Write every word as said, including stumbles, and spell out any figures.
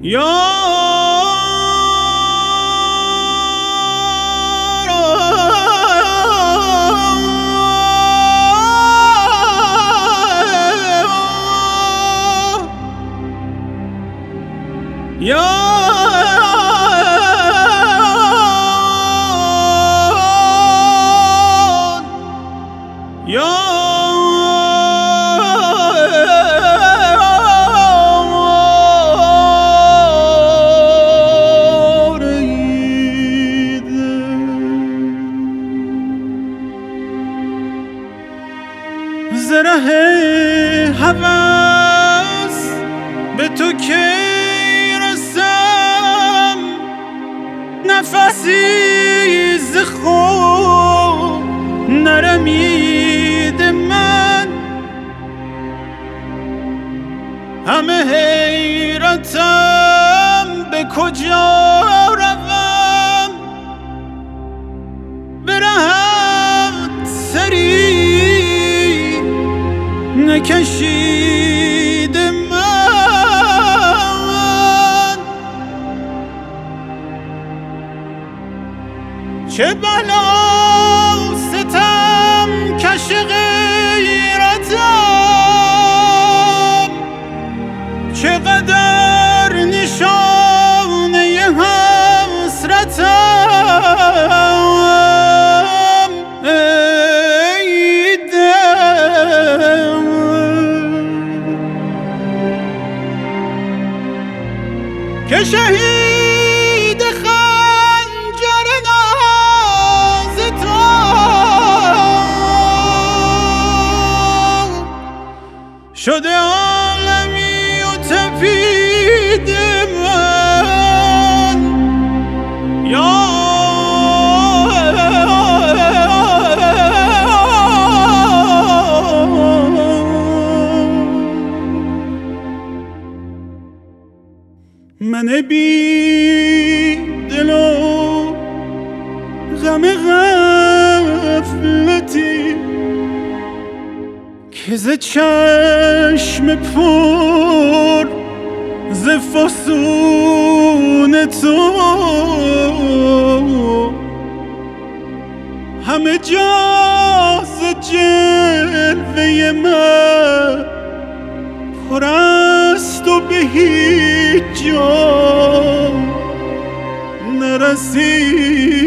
زره هوس به تو کی رسم، نفسی ز خود نرمید من، همه حیرتم به کجا روم، برهم سری نکشید من، چه بلا ستم کش غیرتم، چقدر نشانه حسرتم، ای دل که شهید خنجر ناز تو شده عالمی و تپید من، یا من بی دل و غم غفلتی که ز چشم پر ز فسون تو همه جا ز جلوه من پر است و به هیچ جا نرسید.